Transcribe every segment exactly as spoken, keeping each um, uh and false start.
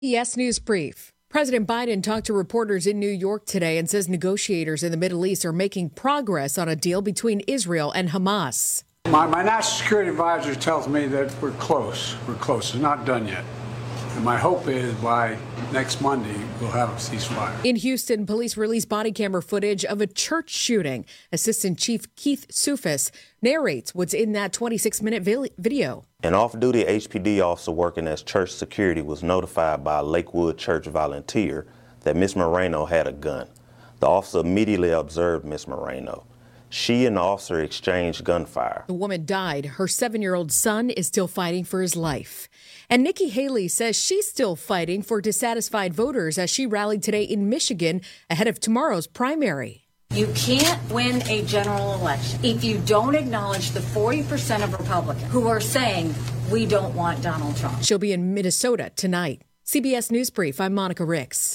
C B S News Brief. President Biden talked to reporters in New York today and says negotiators in the Middle East are making progress on a deal between Israel and Hamas. My, my national security advisor tells me that we're close. We're close. It's not done yet. And my hope is by next Monday, we'll have a ceasefire. In Houston, police released body camera footage of a church shooting. Assistant Chief Keith Sufis narrates what's in that twenty-six minute video. An off-duty H P D officer working as church security was notified by a Lakewood church volunteer that Miss Moreno had a gun. The officer immediately observed Miss Moreno. She and the officer exchanged gunfire. The woman died. Her seven-year-old son is still fighting for his life. And Nikki Haley says she's still fighting for dissatisfied voters as she rallied today in Michigan ahead of tomorrow's primary. You can't win a general election if you don't acknowledge the forty percent of Republicans who are saying we don't want Donald Trump. She'll be in Minnesota tonight. C B S News Brief, I'm Monica Ricks.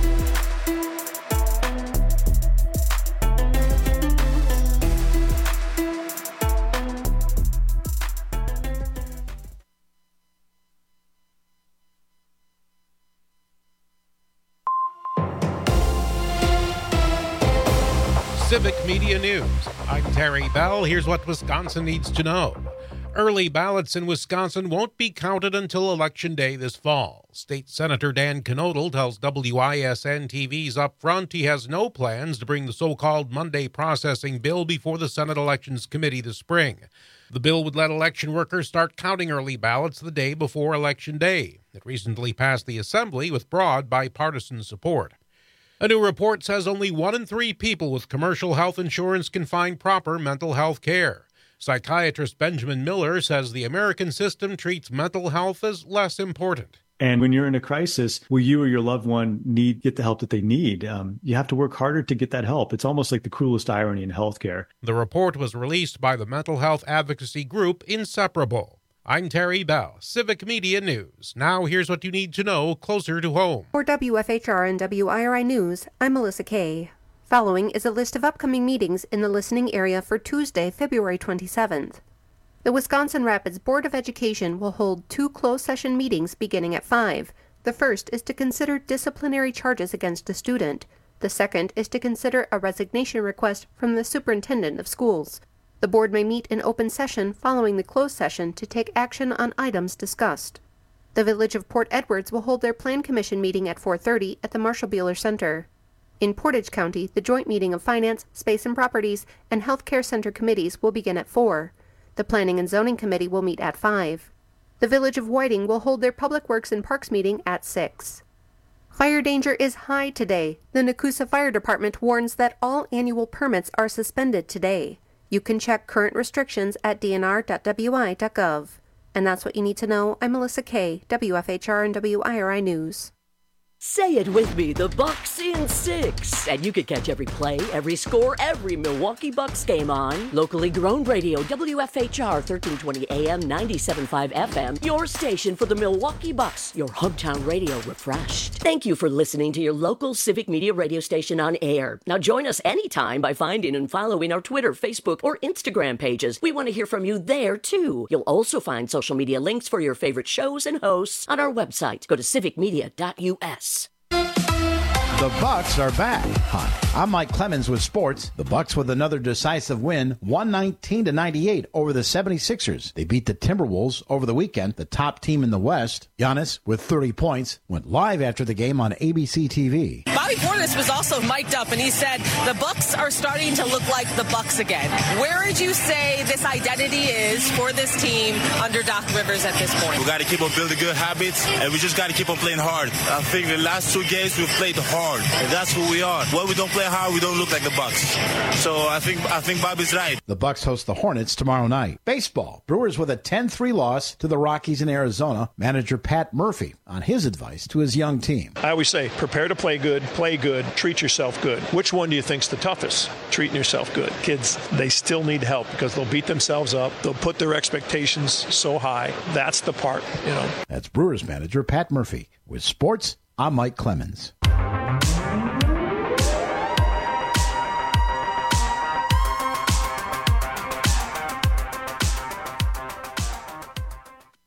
Civic Media News. I'm Terry Bell. Here's what Wisconsin needs to know. Early ballots in Wisconsin won't be counted until Election Day this fall. State Senator Dan Knodel tells W I S N T V's Upfront he has no plans to bring the so-called Monday processing bill before the Senate Elections Committee this spring. The bill would let election workers start counting early ballots the day before Election Day. It recently passed the Assembly with broad bipartisan support. A new report says only one in three people with commercial health insurance can find proper mental health care. Psychiatrist Benjamin Miller says the American system treats mental health as less important. And when you're in a crisis where you or your loved one need get the help that they need, um, you have to work harder to get that help. It's almost like the cruelest irony in healthcare. The report was released by the mental health advocacy group Inseparable. I'm Terry Bell, Civic Media News. Now here's what you need to know closer to home. For W F H R and W I R I News, I'm Melissa Kay. Following is a list of upcoming meetings in the listening area for Tuesday, February twenty-seventh. The Wisconsin Rapids Board of Education will hold two closed session meetings beginning at five. The first is to consider disciplinary charges against a student. The second is to consider a resignation request from the superintendent of schools. The board may meet in open session following the closed session to take action on items discussed. The Village of Port Edwards will hold their Plan Commission meeting at four thirty at the Marshall Beeler Center. In Portage County, the joint meeting of Finance, Space and Properties, and Health Care Center committees will begin at four. The Planning and Zoning Committee will meet at five. The Village of Whiting will hold their Public Works and Parks meeting at six. Fire danger is high today. The Nakusa Fire Department warns that all annual permits are suspended today. You can check current restrictions at d n r dot w i dot gov. And that's what you need to know. I'm Melissa Kay, W F H R and W I R I News. Say it with me, the Bucks in six. And you can catch every play, every score, every Milwaukee Bucks game on locally grown radio, W F H R thirteen twenty A M, ninety-seven point five F M, your station for the Milwaukee Bucks, your hometown radio refreshed. Thank you for listening to your local Civic Media radio station on air. Now join us anytime by finding and following our Twitter, Facebook, or Instagram pages. We want to hear from you there, too. You'll also find social media links for your favorite shows and hosts on our website. Go to civic media dot u s. The Bucks are back. Hi, I'm Mike Clemens with sports. The Bucks with another decisive win, one nineteen to ninety-eight over the seventy-sixers. They beat the Timberwolves over the weekend, the top team in the West. Giannis, with thirty points, went live after the game on A B C T V. Bobby Portis was also mic'd up, and he said, the Bucks are starting to look like the Bucks again. Where would you say this identity is for this team under Doc Rivers at this point? We got to keep on building good habits, and we just got to keep on playing hard. I think the last two games we've played hard, and that's who we are. When we don't play hard, we don't look like the Bucks. So I think I think Bobby's right. The Bucks host the Hornets tomorrow night. Baseball. Brewers with a ten three loss to the Rockies in Arizona. Manager Pat Murphy on his advice to his young team. I always say, prepare to play good, play good, treat yourself good. Which one do you think's the toughest? Treating yourself good. Kids, they still need help because they'll beat themselves up. They'll put their expectations so high. That's the part, you know. That's Brewers manager Pat Murphy. With sports, I'm Mike Clemens.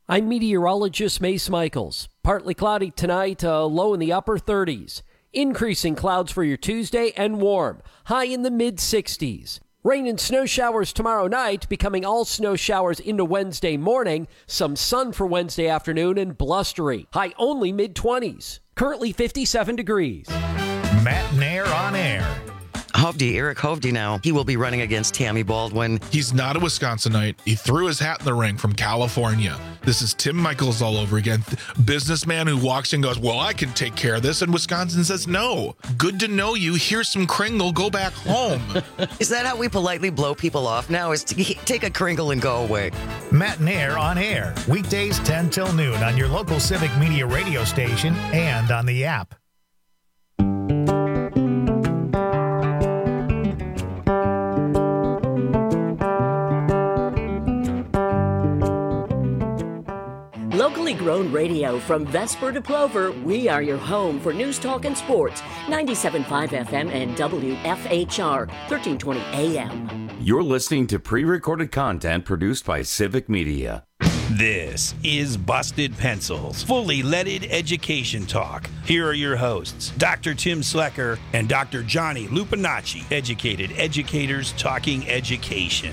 I'm meteorologist Mace Michaels. Partly cloudy tonight, uh, low in the upper thirties. Increasing clouds for your Tuesday and warm, high in the mid sixties. Rain and snow showers tomorrow night, becoming all snow showers into Wednesday morning. Some sun for Wednesday afternoon and blustery. High only mid twenties. Currently fifty-seven degrees. Matt Nair on air. Hovde, Eric Hovde now. He will be running against Tammy Baldwin. He's not a Wisconsinite. He threw his hat in the ring from California. This is Tim Michaels all over again. Businessman who walks in and goes, well, I can take care of this. And Wisconsin says, no. Good to know you. Here's some Kringle. Go back home. Is that how we politely blow people off now? Is to take a Kringle and go away? Matt Nair on air. Weekdays ten till noon on your local Civic Media radio station and on the app. Locally grown radio from Vesper to Plover, we are your home for news, talk, and sports. ninety-seven point five F M and W F H R, thirteen twenty A M. You're listening to pre-recorded content produced by Civic Media. This is Busted Pencils, fully leaded education talk. Here are your hosts, Doctor Tim Slecker and Doctor Johnny Lupinacci, educated educators talking education.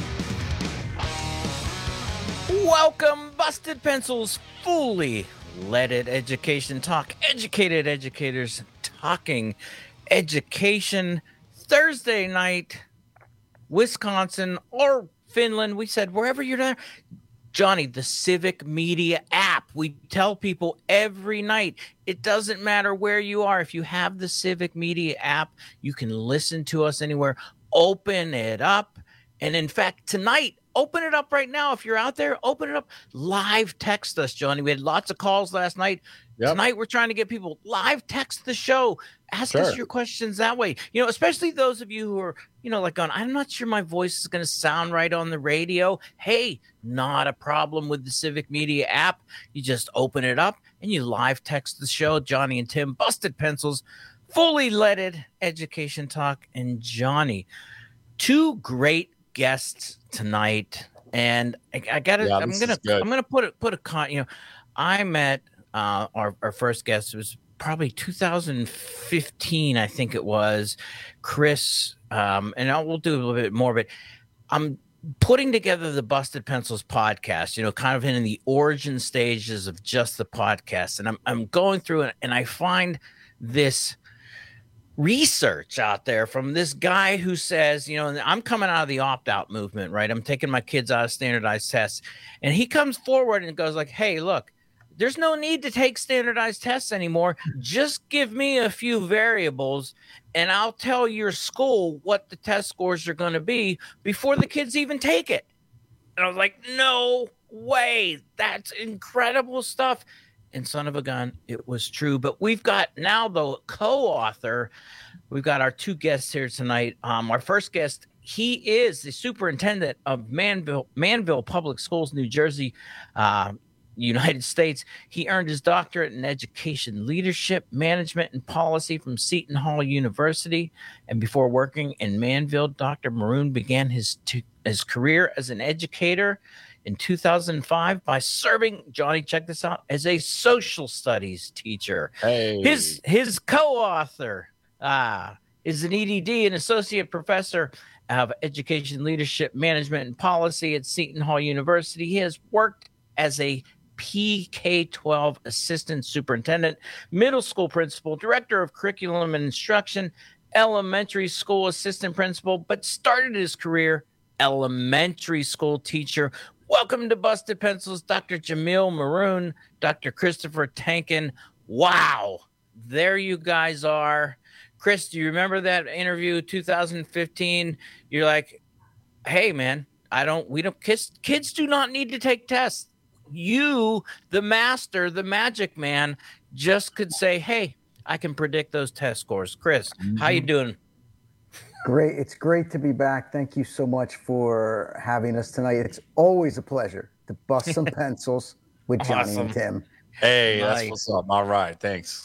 Welcome, Busted Pencils, fully leaded education talk. Educated educators talking education. Thursday night, Wisconsin or Finland. We said wherever you're there. Johnny, the Civic Media app. We tell people every night, it doesn't matter where you are. If you have the Civic Media app, you can listen to us anywhere. Open it up. And in fact, tonight, open it up right now. If you're out there, open it up. Live text us, Johnny. We had lots of calls last night. Yep. Tonight, we're trying to get people live text the show. Ask sure. us your questions that way. You know, especially those of you who are, you know, like going, I'm not sure my voice is going to sound right on the radio. Hey, not a problem with the Civic Media app. You just open it up and you live text the show. Johnny and Tim, Busted Pencils, fully leaded education talk. And Johnny, two great guests tonight, and I, I gotta yeah, I'm gonna I'm gonna put it put a con you know I met uh our, our first guest. It was probably two thousand fifteen, I think it was, Chris, um and I will do a little bit more, but I'm putting together the Busted Pencils podcast, you know, kind of in the origin stages of just the podcast, and I'm I'm going through it, and I find this research out there from this guy who says, you know, and I'm coming out of the opt-out movement, right? I'm taking my kids out of standardized tests, and he comes forward and goes like, hey, look, there's no need to take standardized tests anymore. Just give me a few variables and I'll tell your school what the test scores are going to be before the kids even take it. And I was like, no way. That's incredible stuff. And son of a gun, it was true. But we've got now the co-author. We've got our two guests here tonight. Um, our first guest, he is the superintendent of Manville, Manville Public Schools, New Jersey, uh, United States. He earned his doctorate in education leadership, management, and policy from Seton Hall University. And before working in Manville, Doctor Maroon began his t- his career as an educator in two thousand five by serving, Johnny, check this out, as a social studies teacher. Hey. His his co-author uh, is an E D D, an associate professor of education leadership, management, and policy at Seton Hall University. He has worked as a P K twelve assistant superintendent, middle school principal, director of curriculum and instruction, elementary school assistant principal, but started his career elementary school teacher. Welcome to Busted Pencils, Doctor Jamil Maroon, Doctor Christopher Tankin. Wow, there you guys are. Chris, do you remember that interview, two thousand fifteen? You're like, hey, man, I don't, we don't, kids, kids do not need to take tests. You, the master, the magic man, just could say, hey, I can predict those test scores. Chris, mm-hmm. How you doing? Great. It's great to be back. Thank you so much for having us tonight. It's always a pleasure to bust some pencils with Johnny Awesome. and Tim. Hey, Nice. that's what's up. All right. Thanks.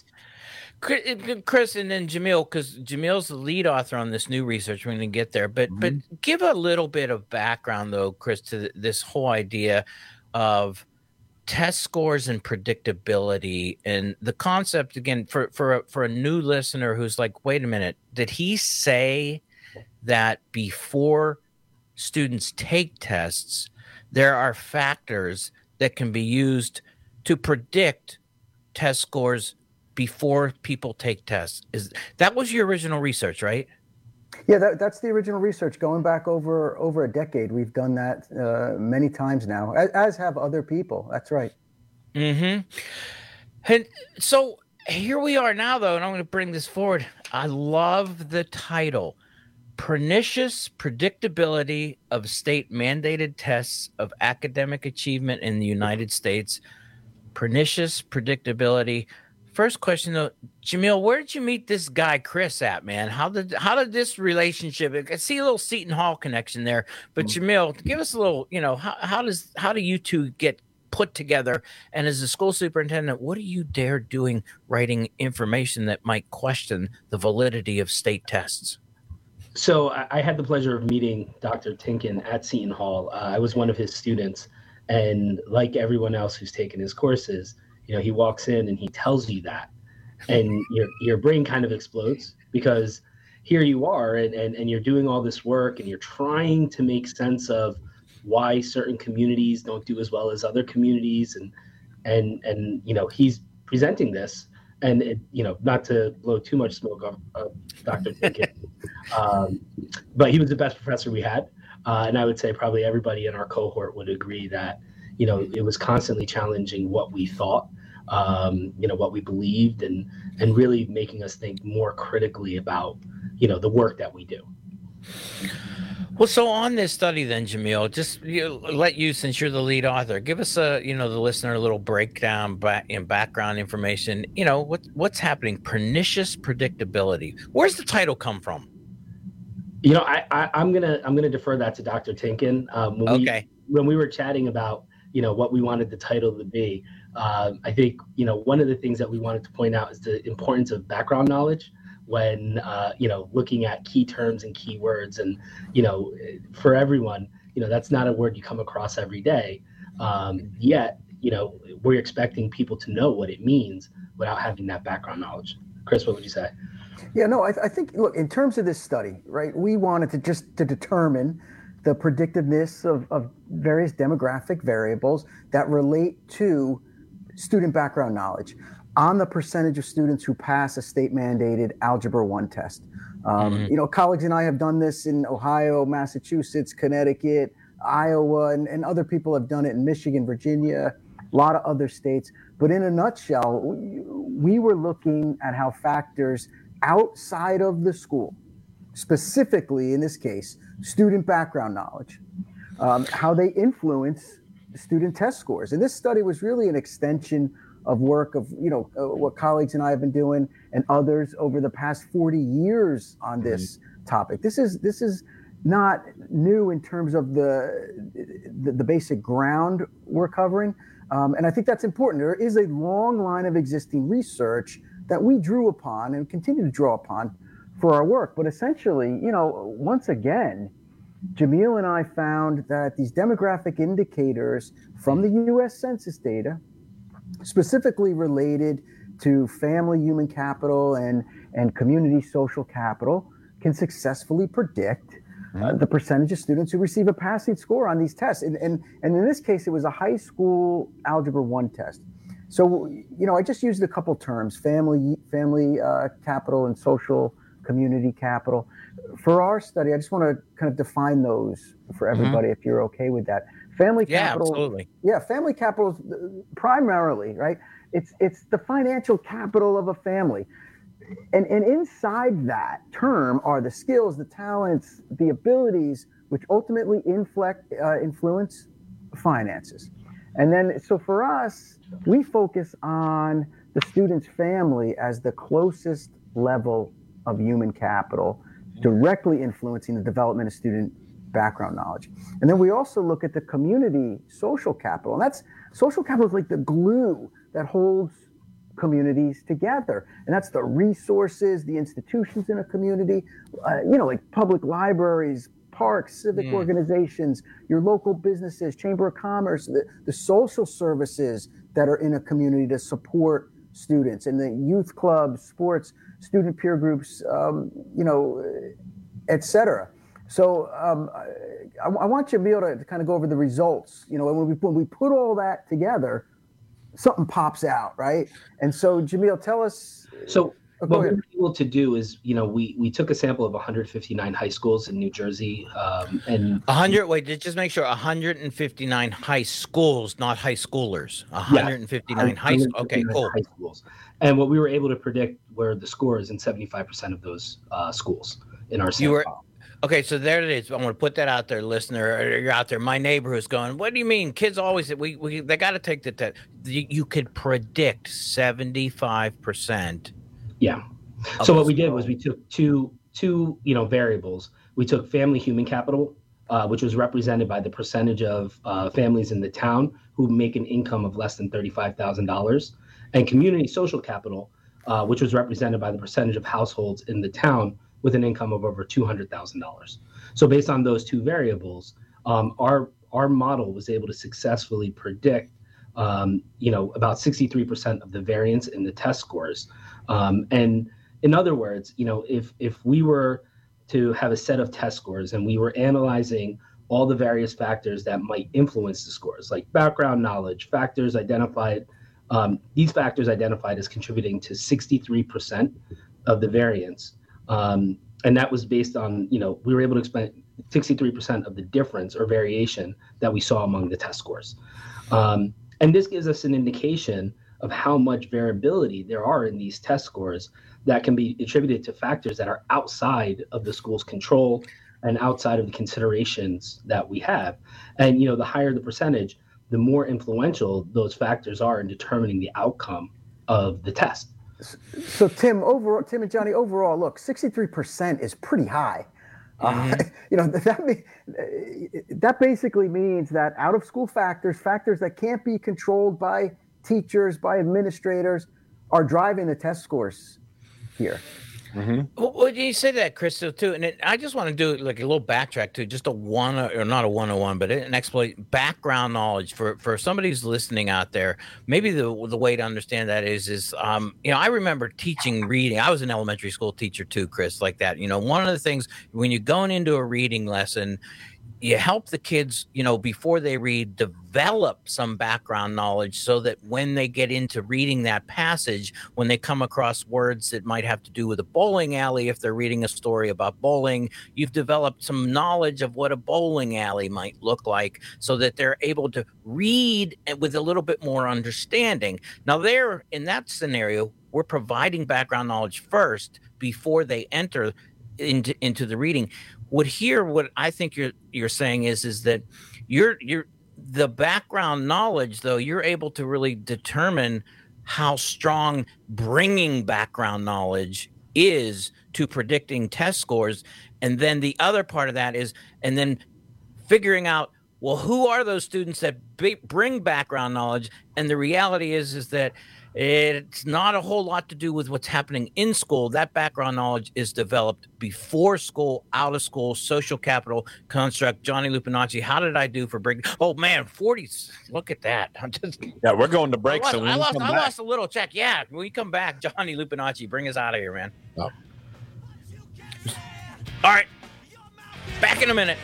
Chris and then Jamil, because Jamil's the lead author on this new research. We're going to get there, but mm-hmm. but give a little bit of background though, Chris, to this whole idea of test scores and predictability, and the concept again for for a, for a new listener who's like, wait a minute, did he say that before students take tests, there are factors that can be used to predict test scores before people take tests? Is that was your original research, right? Yeah, that, that's the original research going back over over a decade. We've done that uh, many times now, as, as have other people. That's right. Mm-hmm. And so here we are now, though, and I'm going to bring this forward. I love the title, Pernicious Predictability of State-Mandated Tests of Academic Achievement in the United States. Pernicious Predictability. First question, though, Jamil, where did you meet this guy Chris at, man? How did how did this relationship? I see a little Seton Hall connection there, but Jamil, give us a little. You know, how how does how do you two get put together? And as a school superintendent, what do you dare doing writing information that might question the validity of state tests? So I, I had the pleasure of meeting Doctor Tinkin at Seton Hall. Uh, I was one of his students, and like everyone else who's taken his courses, you know, he walks in and he tells you that, and your your brain kind of explodes, because here you are and, and, and you're doing all this work and you're trying to make sense of why certain communities don't do as well as other communities. And, and, and, you know, he's presenting this, and, it, you know, not to blow too much smoke off of Doctor Tinkin, um, but he was the best professor we had. Uh, and I would say probably everybody in our cohort would agree that, you know, it was constantly challenging what we thought, um, you know, what we believed, and and really making us think more critically about, you know, the work that we do. Well, so on this study then, Jamil, just you, let you, since you're the lead author, give us a, you know, the listener a little breakdown back in background information. You know, what what's happening? Pernicious predictability. Where's the title come from? You know, I, I I'm gonna I'm gonna defer that to Doctor Tinkin. Um, when okay. We, when we were chatting about, you know, what we wanted the title to be, um, I think, you know, one of the things that we wanted to point out is the importance of background knowledge when, uh, you know, looking at key terms and key words. And, you know, for everyone, you know, that's not a word you come across every day. Um, yet, you know, we're expecting people to know what it means without having that background knowledge. Chris, what would you say? Yeah, no, I, I think, look, in terms of this study, right, we wanted to just to determine the predictiveness of, of various demographic variables that relate to student background knowledge on the percentage of students who pass a state-mandated Algebra one test. Um, mm-hmm. You know, colleagues and I have done this in Ohio, Massachusetts, Connecticut, Iowa, and, and other people have done it in Michigan, Virginia, a lot of other states. But in a nutshell, we, we were looking at how factors outside of the school, specifically in this case, student background knowledge, um, how they influence student test scores. And this study was really an extension of work of, you know, uh, what colleagues and I have been doing and others over the past forty years on this mm-hmm. topic. This is this is not new in terms of the the, the basic ground we're covering. Um, and I think that's important. There is a long line of existing research that we drew upon and continue to draw upon for our work. But essentially, you know, once again, Jamil and I found that these demographic indicators from the U S Census data, specifically related to family human capital and, and community social capital, can successfully predict uh, the percentage of students who receive a passing score on these tests. And, and, and in this case, it was a high school Algebra one test. So, you know, I just used a couple terms, family, family uh, capital and social community capital. For our study, I just want to kind of define those for everybody, mm-hmm. if you're okay with that. Family yeah, capital. Absolutely. Yeah, family capital is primarily, right? It's it's the financial capital of a family. And, and inside that term are the skills, the talents, the abilities, which ultimately inflect, uh, influence finances. And then, so for us, we focus on the student's family as the closest level of human capital, directly influencing the development of student background knowledge. And then we also look at the community social capital. And that's social capital is like the glue that holds communities together. And that's the resources, the institutions in a community, uh, you know, like public libraries, parks, civic Mm. organizations, your local businesses, Chamber of Commerce, the, the social services that are in a community to support students, and the youth clubs, sports, student peer groups, um, you know, et cetera. So um, I, I want you to be able to kind of go over the results. You know, when we, when we put all that together, something pops out, right? And so, Jamil, tell us. So oh, what we were able to do is, you know, we, we took a sample of one hundred fifty-nine high schools in New Jersey. Um, and one hundred, wait, just make sure, one hundred fifty-nine high schools, not high schoolers. one hundred fifty-nine yeah, high schools. Okay, cool. High schools. And what we were able to predict were the scores in seventy-five percent of those uh, schools in our sample. You were, okay, so there it is. I'm going to put that out there, listener. You're out there. My neighbor who's going, what do you mean? Kids always, we, we they got to take the test. You, you could predict seventy-five percent. Yeah. So what we did was we took two, two, you know, variables. We took family human capital, uh, which was represented by the percentage of uh, families in the town who make an income of less than thirty-five thousand dollars, and community social capital, uh, which was represented by the percentage of households in the town with an income of over two hundred thousand dollars. So based on those two variables, um, our our model was able to successfully predict, um, you know, about sixty-three percent of the variance in the test scores. Um, and in other words, you know, if if we were to have a set of test scores and we were analyzing all the various factors that might influence the scores, like background knowledge, factors identified, um, these factors identified as contributing to sixty-three percent of the variance. Um, and that was based on, you know, we were able to explain sixty-three percent of the difference or variation that we saw among the test scores. Um, and this gives us an indication of how much variability there are in these test scores that can be attributed to factors that are outside of the school's control and outside of the considerations that we have. And, you know, the higher the percentage, the more influential those factors are in determining the outcome of the test. So Tim, overall, Tim and Johnny, overall, look, sixty-three percent is pretty high. Mm-hmm. Uh, you know, that that basically means that out of school factors, factors that can't be controlled by teachers, by administrators, are driving the test scores here. Mm-hmm. Well, well, you say that, Crystal, too, and it, I just want to do like a little backtrack to just a one or not a one oh one, but an exploit background knowledge for for somebody who's listening out there. Maybe the the way to understand that is is um you know, I remember teaching reading. I was an elementary school teacher too, Chris, like that. You know, one of the things when you're going into a reading lesson, you help the kids, you know, before they read, develop some background knowledge so that when they get into reading that passage, when they come across words that might have to do with a bowling alley, if they're reading a story about bowling, you've developed some knowledge of what a bowling alley might look like so that they're able to read with a little bit more understanding. Now, there, in that scenario, we're providing background knowledge first before they enter into, into the reading. What here, what I think you're you're saying is is that you're you're the background knowledge, though, you're able to really determine how strong bringing background knowledge is to predicting test scores. And then the other part of that is, and then figuring out, well, who are those students that b- bring background knowledge? And the reality is is that it's not a whole lot to do with what's happening in school. That background knowledge is developed before school, out of school, social capital construct. Johnny Lupinacci, how did I do for break? Oh, man, forty. Look at that. I'm just, yeah, we're going to break. I lost, so I, lost, I back. lost a little check. Yeah, when we come back, Johnny Lupinacci, bring us out of here, man. Oh. All right. Back in a minute.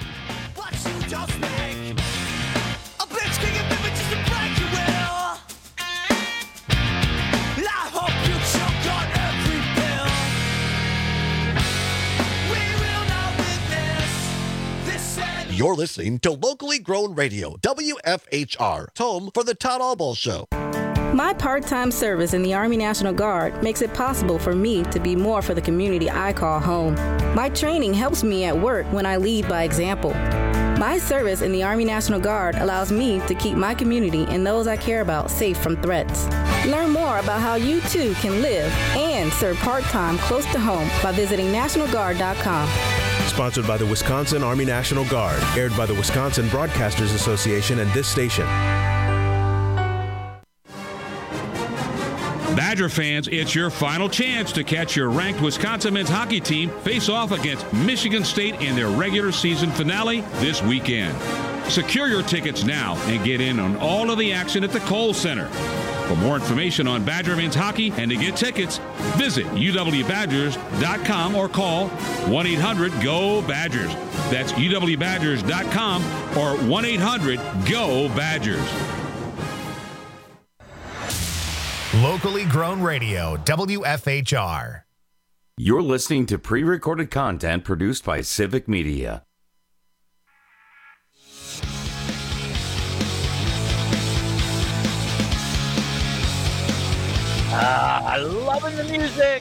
You're listening to locally grown radio, W F H R, home for the Todd Alball Show. My part-time service in the Army National Guard makes it possible for me to be more for the community I call home. My training helps me at work when I lead by example. My service in the Army National Guard allows me to keep my community and those I care about safe from threats. Learn more about how you too can live and serve part-time close to home by visiting national guard dot com. Sponsored by the Wisconsin Army National Guard, aired by the Wisconsin Broadcasters Association and this station. That Badger fans, it's your final chance to catch your ranked Wisconsin men's hockey team face off against Michigan State in their regular season finale this weekend. Secure your tickets now and get in on all of the action at the Kohl Center. For more information on Badger men's hockey and to get tickets, visit U W Badgers dot com or call one eight hundred G O Badgers. That's U W Badgers dot com or one eight hundred G O Badgers. Locally grown radio, W F H R. You're listening to pre-recorded content produced by Civic Media. Ah, loving the music.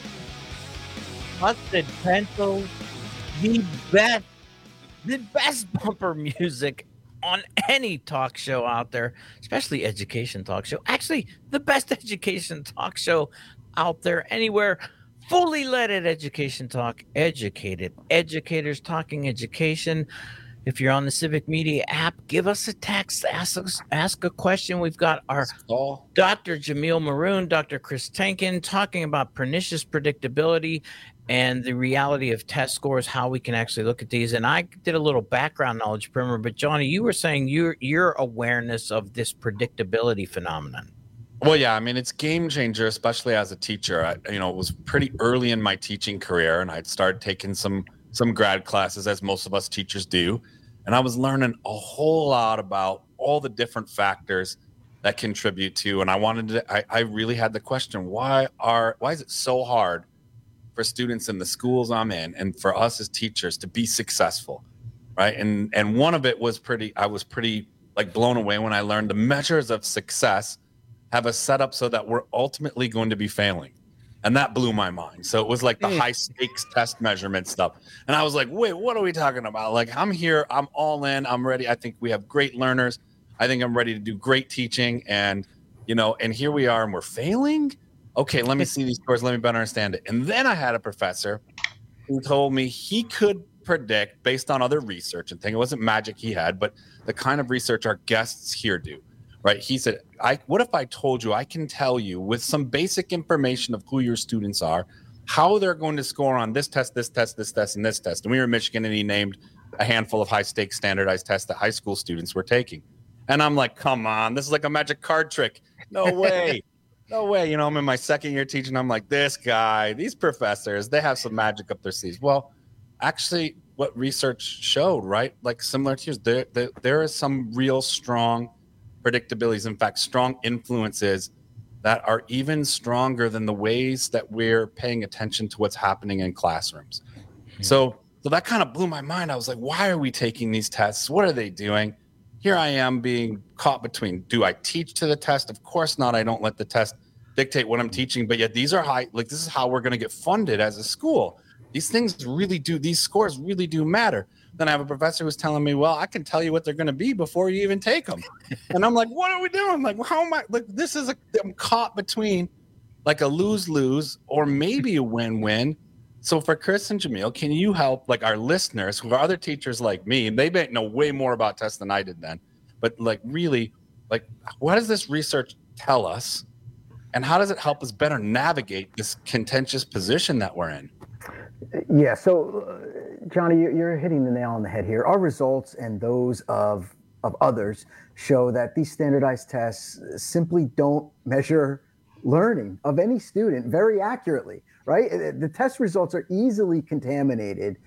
Busted Pencils, the best, the best bumper music on any talk show out there, especially education talk show. Actually, the best education talk show out there anywhere. Fully leaded education talk, educated educators talking education. If you're on the Civic Media app, give us a text, ask us, ask a question. We've got our Doctor Jamil Maroon, Doctor Chris Tankin talking about pernicious predictability and the reality of test scores, how we can actually look at these. And I did a little background knowledge primer, but Johnny, you were saying your your awareness of this predictability phenomenon. Well, yeah, I mean, it's game changer, especially as a teacher. I, you know, it was pretty early in my teaching career, and I'd started taking some some grad classes, as most of us teachers do. And I was learning a whole lot about all the different factors that contribute to, and I wanted to, I, I really had the question, why are, why is it so hard for students in the schools I'm in and for us as teachers to be successful, right? And, and one of it was pretty, I was pretty like blown away when I learned the measures of success have a setup so that we're ultimately going to be failing. And that blew my mind. So it was like the high stakes test measurement stuff. And I was like, wait, what are we talking about? Like, I'm here, I'm all in, I'm ready. I think we have great learners. I think I'm ready to do great teaching. And, you know, and here we are and we're failing. Okay, let me see these scores. Let me better understand it. And then I had a professor who told me he could predict based on other research and thing. It wasn't magic he had, but the kind of research our guests here do. Right. He said, I, what if I told you I can tell you with some basic information of who your students are, how they're going to score on this test, this test, this test, and this test. And we were in Michigan, and he named a handful of high stakes standardized tests that high school students were taking. And I'm like, come on, this is like a magic card trick. No way. No way. You know, I'm in my second year teaching. I'm like, this guy, these professors, they have some magic up their sleeves. Well, actually, what research showed, right? Like similar to yours, there, there, there is some real strong predictabilities, in fact, strong influences that are even stronger than the ways that we're paying attention to what's happening in classrooms. Mm-hmm. So, so that kind of blew my mind. I was like, why are we taking these tests? What are they doing? Here I am being caught between, do I teach to the test? Of course not. I don't let the test dictate what I'm teaching, but yet these are high, like this is how we're going to get funded as a school. These things really do, these scores really do matter. Then I have a professor who's telling me, well, I can tell you what they're going to be before you even take them. And I'm like, what are we doing? Like, how am I, like, this is a, I'm caught between like a lose-lose or maybe a win-win. So for Chris and Jamil, can you help like our listeners who are other teachers like me, and they may know way more about tests than I did then, but like really, like, what does this research tell us? And how does it help us better navigate this contentious position that we're in? Yeah, so uh, Johnny, you're hitting the nail on the head here. Our results and those of of others show that these standardized tests simply don't measure learning of any student very accurately, right? The test results are easily contaminated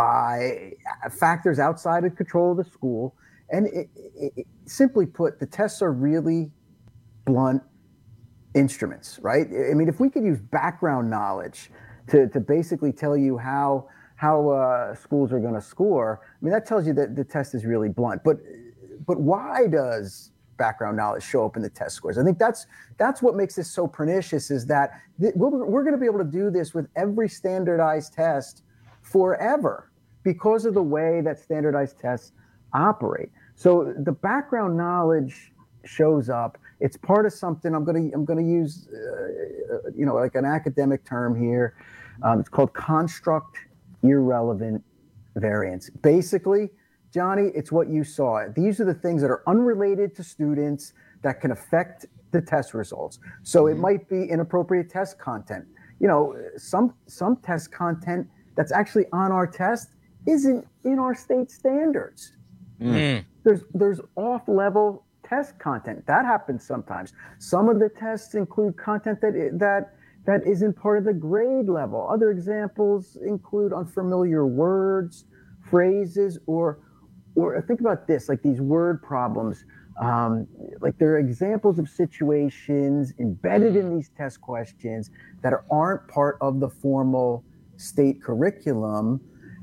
by factors outside of control of the school. And it, it, it, simply put, the tests are really blunt instruments, right? I mean, if we could use background knowledge to, to basically tell you how how uh, schools are going to score, I mean, that tells you that the test is really blunt. But but why does background knowledge show up in the test scores? I think that's that's what makes this so pernicious, is that th- we're, we're going to be able to do this with every standardized test forever because of the way that standardized tests operate. So the background knowledge shows up. It's part of something. I'm going to I'm going to use uh, you know like an academic term here. Um, it's called construct irrelevant variance. Basically, Johnny, it's what you saw. These are the things that are unrelated to students that can affect the test results. So it might be inappropriate test content. You know, some some test content that's actually on our test isn't in our state standards. Mm. There's there's off-level test content that happens sometimes. Some of the tests include content that that that isn't part of the grade level. Other examples include unfamiliar words, phrases, or or think about this, like these word problems. Um, like there are examples of situations embedded in these test questions that are, aren't part of the formal state curriculum.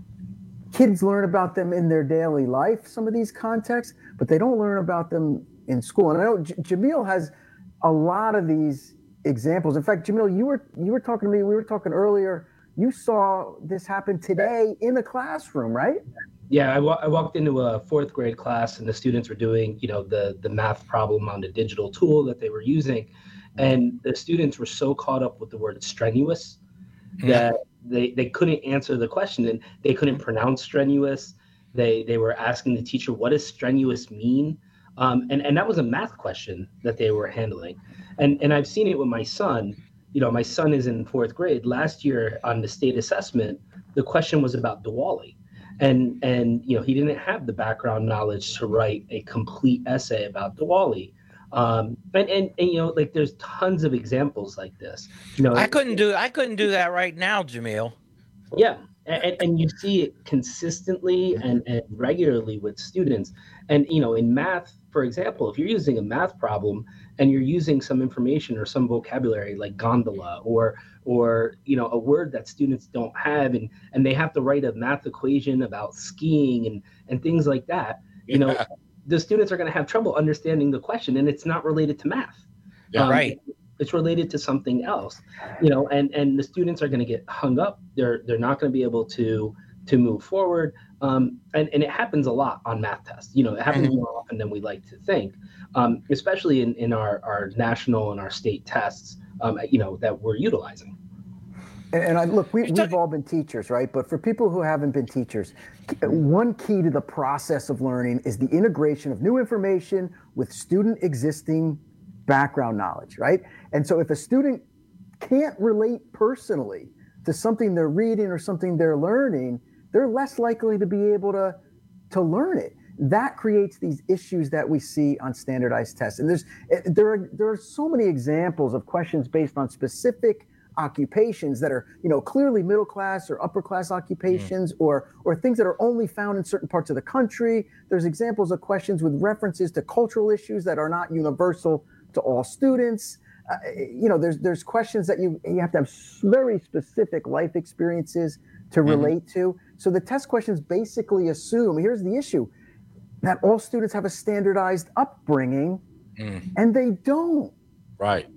Kids learn about them in their daily life, some of these contexts, but they don't learn about them in school. And I know J- Jamil has a lot of these examples. In fact, Jamil, you were you were talking to me, we were talking earlier, you saw this happen today in a classroom, right? Yeah, I, wa- I walked into a fourth grade class and the students were doing, you know, the, the math problem on the digital tool that they were using. And the students were so caught up with the word strenuous that they, they couldn't answer the question, and they couldn't pronounce strenuous. They they were asking the teacher, what does strenuous mean? Um, and, and that was a math question that they were handling. And, and I've seen it with my son. You know, my son is in fourth grade. Last year on the state assessment, the question was about Diwali. And, and you know, he didn't have the background knowledge to write a complete essay about Diwali. Um, and, and, and, you know, like there's tons of examples like this. You know, I couldn't do I couldn't do that right now, Jamil. Yeah. And, and you see it consistently and, and regularly with students. And, you know, in math, for example, if you're using a math problem and you're using some information or some vocabulary like gondola or, or, you know, a word that students don't have, and, and they have to write a math equation about skiing and, and things like that, you know, the students are going to have trouble understanding the question, and it's not related to math. Yeah, Um, right. It's related to something else, you know, and, and the students are going to get hung up. They're they're not going to be able to to move forward. Um, and, and it happens a lot on math tests. You know, it happens Mhm. more often than we like to think, um, especially in, in our, our national and our state tests, um, you know, that we're utilizing. And, and I, look, we, we've all been teachers, right? But for people who haven't been teachers, one key to the process of learning is the integration of new information with student existing background knowledge, right? And so if a student can't relate personally to something they're reading or something they're learning, they're less likely to be able to, to learn it. That creates these issues that we see on standardized tests. And there's there are there are so many examples of questions based on specific occupations that are, you know, clearly middle class or upper class occupations, mm. or or things that are only found in certain parts of the country. There's examples of questions with references to cultural issues that are not universal to all students. Uh, you know, there's there's questions that you you have to have very specific life experiences to relate mm-hmm. to. So the test questions basically assume, here's the issue, that all students have a standardized upbringing, mm. and they don't. Right.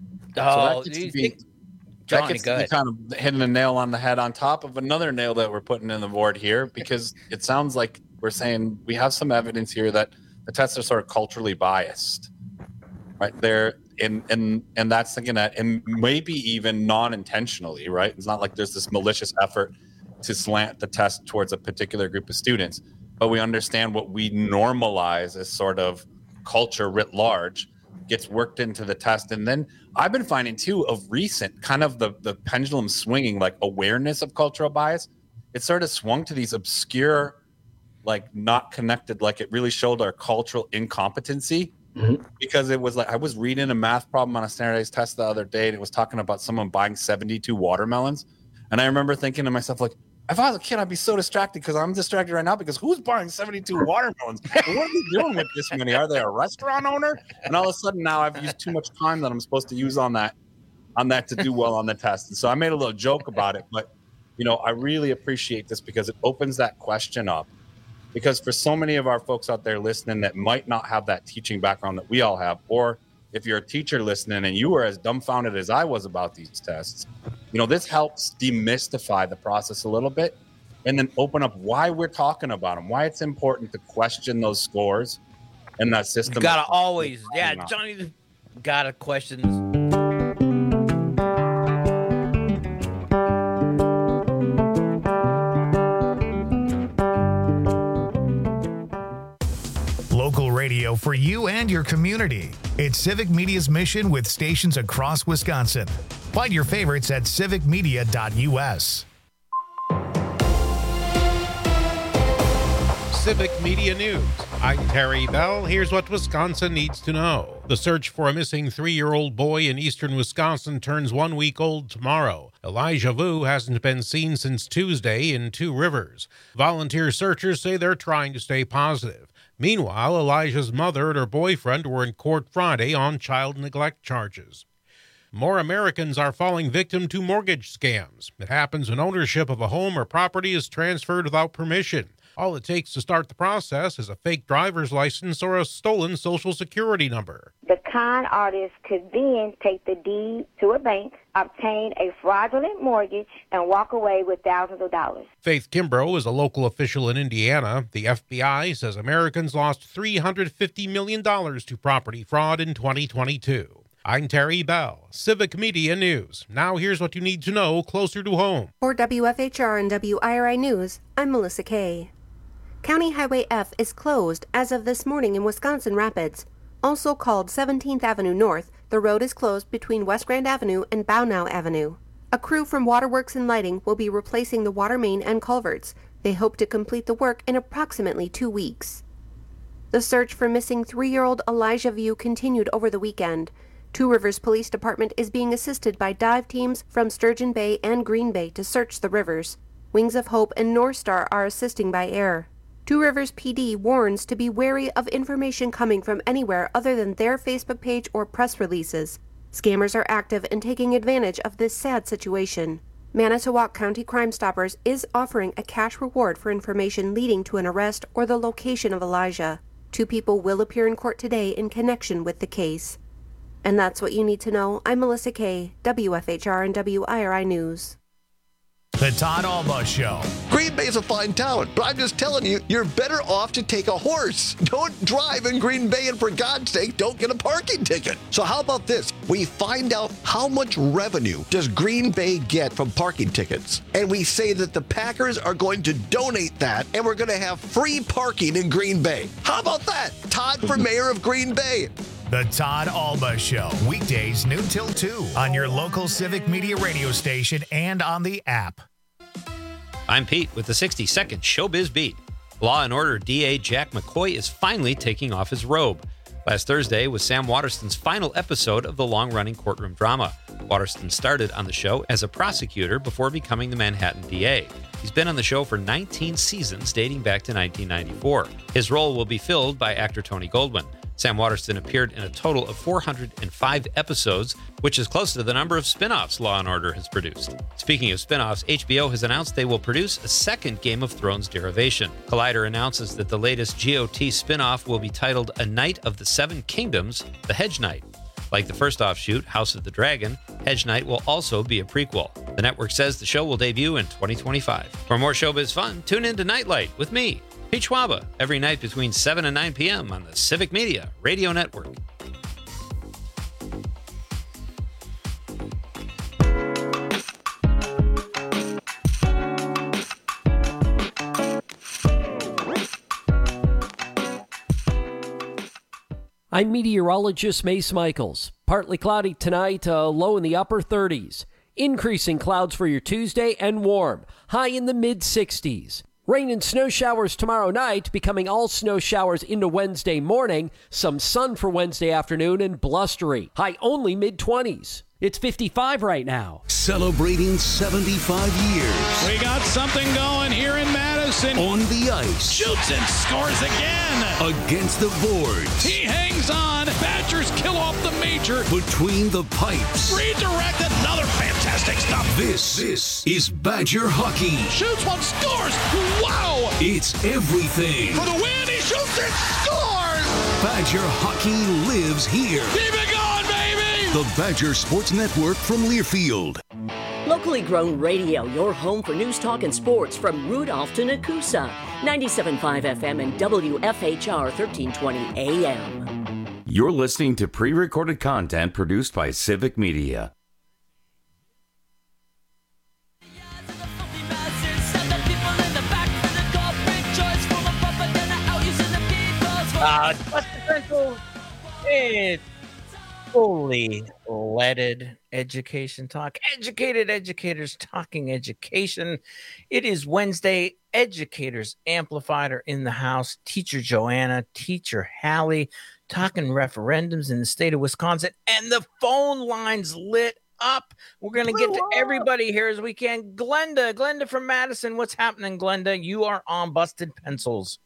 Oh, so that you gets to be, think, Johnny, that gets go to be ahead. kind of hitting the nail on the head on top of another nail that we're putting in the board here, because it sounds like we're saying we have some evidence here that the tests are sort of culturally biased. Right there, and and and that's thinking that, and maybe even non-intentionally, right? It's not like there's this malicious effort to slant the test towards a particular group of students, but we understand what we normalize as sort of culture writ large gets worked into the test. And then I've been finding too, of recent, kind of the the pendulum swinging, like awareness of cultural bias. It sort of swung to these obscure, like not connected, like it really showed our cultural incompetency. Mm-hmm. Because it was like, I was reading a math problem on a standardized test the other day, and it was talking about someone buying seventy-two watermelons. And I remember thinking to myself, like, if I was a kid, I'd be so distracted, because I'm distracted right now because who's buying seventy-two watermelons? What are they doing with this many? Are they a restaurant owner? And all of a sudden now I've used too much time that I'm supposed to use on that, on that to do well on the test. And so I made a little joke about it, but you know, I really appreciate this because it opens that question up. Because for so many of our folks out there listening that might not have that teaching background that we all have, or if you're a teacher listening and you were as dumbfounded as I was about these tests, you know, this helps demystify the process a little bit and then open up why we're talking about them, why it's important to question those scores and that system. You gotta always, yeah, Johnny, gotta question this. Radio for you and your community. It's Civic Media's mission with stations across Wisconsin. Find your favorites at civic media dot u s. Civic Media News. I'm Terry Bell. Here's what Wisconsin needs to know. The search for a missing three-year-old boy in eastern Wisconsin turns one week old tomorrow. Elijah Vu hasn't been seen since Tuesday in Two Rivers. Volunteer searchers say they're trying to stay positive. Meanwhile, Elijah's mother and her boyfriend were in court Friday on child neglect charges. More Americans are falling victim to mortgage scams. It happens when ownership of a home or property is transferred without permission. All it takes to start the process is a fake driver's license or a stolen Social Security number. The con artist could then take the deed to a bank, obtain a fraudulent mortgage, and walk away with thousands of dollars. Faith Kimbrough is a local official in Indiana. The F B I says Americans lost three hundred fifty million dollars to property fraud in twenty twenty-two. I'm Terry Bell, Civic Media News. Now here's what you need to know closer to home. For W F H R and W I R I News, I'm Melissa Kay. County Highway F is closed as of this morning in Wisconsin Rapids. Also called seventeenth Avenue North, the road is closed between West Grand Avenue and Bownau Avenue. A crew from Waterworks and Lighting will be replacing the water main and culverts. They hope to complete the work in approximately two weeks. The search for missing three-year-old Elijah Vu continued over the weekend. Two Rivers Police Department is being assisted by dive teams from Sturgeon Bay and Green Bay to search the rivers. Wings of Hope and North Star are assisting by air. Two Rivers P D warns to be wary of information coming from anywhere other than their Facebook page or press releases. Scammers are active and taking advantage of this sad situation. Manitowoc County Crime Stoppers is offering a cash reward for information leading to an arrest or the location of Elijah. Two people will appear in court today in connection with the case. And that's what you need to know. I'm Melissa Kay, W F H R and W I R I News. The Todd Alba Show. Green Bay's a fine town, but I'm just telling you, you're better off to take a horse. Don't drive in Green Bay, and for God's sake, don't get a parking ticket. So how about this? We find out how much revenue does Green Bay get from parking tickets, and we say that the Packers are going to donate that, and we're going to have free parking in Green Bay. How about that? Todd for mayor of Green Bay. The Todd Alba Show, weekdays noon till two on your local Civic Media radio station and on the app. I'm Pete with the sixty-second Showbiz Beat. Law and Order D A Jack McCoy is finally taking off his robe. Last Thursday was Sam Waterston's final episode of the long-running courtroom drama. Waterston started on the show as a prosecutor before becoming the Manhattan D A. He's been on the show for nineteen seasons dating back to nineteen ninety-four. His role will be filled by actor Tony Goldwyn. Sam Waterston appeared in a total of four hundred five episodes, which is close to the number of spin-offs Law and Order has produced. Speaking of spin-offs, H B O has announced they will produce a second Game of Thrones derivation. Collider announces that the latest G O T spin-off will be titled A Knight of the Seven Kingdoms, The Hedge Knight. Like the first offshoot, House of the Dragon, Hedge Knight will also be a prequel. The network says the show will debut in twenty twenty-five. For more showbiz fun, tune in to Nightlight with me, Pete Schwaba, every night between seven and nine p.m. on the Civic Media Radio Network. I'm meteorologist Mace Michaels. Partly cloudy tonight, uh, low in the upper thirties. Increasing clouds for your Tuesday and warm, high in the mid sixties. Rain and snow showers tomorrow night, becoming all snow showers into Wednesday morning. Some sun for Wednesday afternoon and blustery. High only mid twenties. It's fifty-five right now. Celebrating seventy-five years. We got something going here in Madison. On the ice. Shoots and scores again. Against the boards. He hangs on. Badgers kill off the major. Between the pipes. Redirect, another fantastic stop. This, this is Badger hockey. Shoots one, scores. Wow. It's everything. For the win, he shoots and scores. Badger hockey lives here. Keep it going, baby. The Badger Sports Network from Learfield. Locally grown radio, your home for news, talk, and sports from Rudolph to Nakusa. ninety-seven point five F M and W F H R thirteen twenty A M. You're listening to pre-recorded content produced by Civic Media. Uh, Busted Pencils, it's Fully leaded education talk. Educated educators talking education. It is Wednesday. Educators Amplified are in the house. Teacher Joanna, Teacher Hallie, talking referendums in the state of Wisconsin. And the phone lines lit up. We're going to get to everybody here as we can. Glenda, Glenda from Madison. What's happening, Glenda? You are on Busted Pencils.